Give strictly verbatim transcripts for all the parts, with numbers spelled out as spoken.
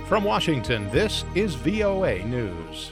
From Washington, this is V O A News.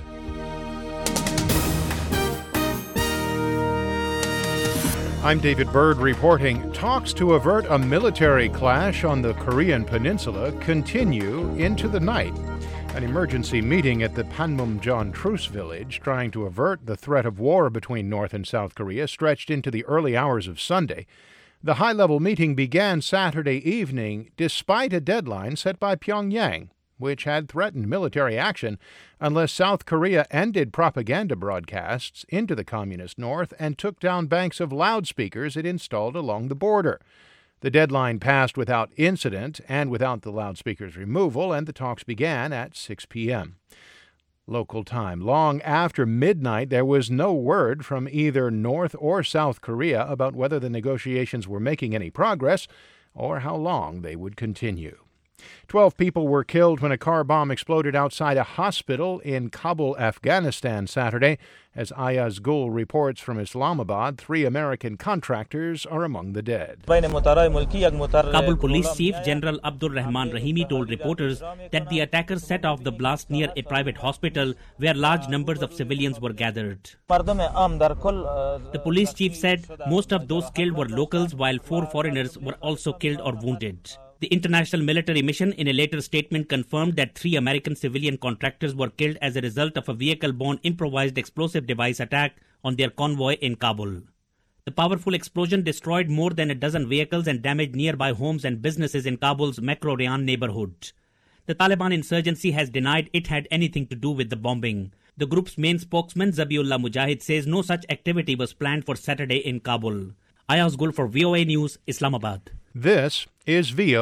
I'm David Byrd reporting. Talks to avert a military clash on the Korean peninsula continue into the night. An emergency meeting at the Panmunjom Truce Village trying to avert the threat of war between North and South Korea stretched into the early hours of Sunday. The high-level meeting began Saturday evening despite a deadline set by Pyongyang, which had threatened military action unless South Korea ended propaganda broadcasts into the communist north and took down banks of loudspeakers it installed along the border. The deadline passed without incident and without the loudspeakers' removal, and the talks began at six p.m. local time. Long after midnight, there was no word from either North or South Korea about whether the negotiations were making any progress or how long they would continue. Twelve people were killed when a car bomb exploded outside a hospital in Kabul, Afghanistan, Saturday. As Ayaz Gul reports from Islamabad, three American contractors are among the dead. Kabul Police Chief General Abdul Rahman Rahimi told reporters that the attackers set off the blast near a private hospital where large numbers of civilians were gathered. The police chief said most of those killed were locals, while four foreigners were also killed or wounded. The international military mission in a later statement confirmed that three American civilian contractors were killed as a result of a vehicle-borne improvised explosive device attack on their convoy in Kabul. The powerful explosion destroyed more than a dozen vehicles and damaged nearby homes and businesses in Kabul's Makro Rayan neighborhood. The Taliban insurgency has denied it had anything to do with the bombing. The group's main spokesman, Zabiullah Mujahid, says no such activity was planned for Saturday in Kabul. Ayaz Gul for V O A News, Islamabad. This is V O A.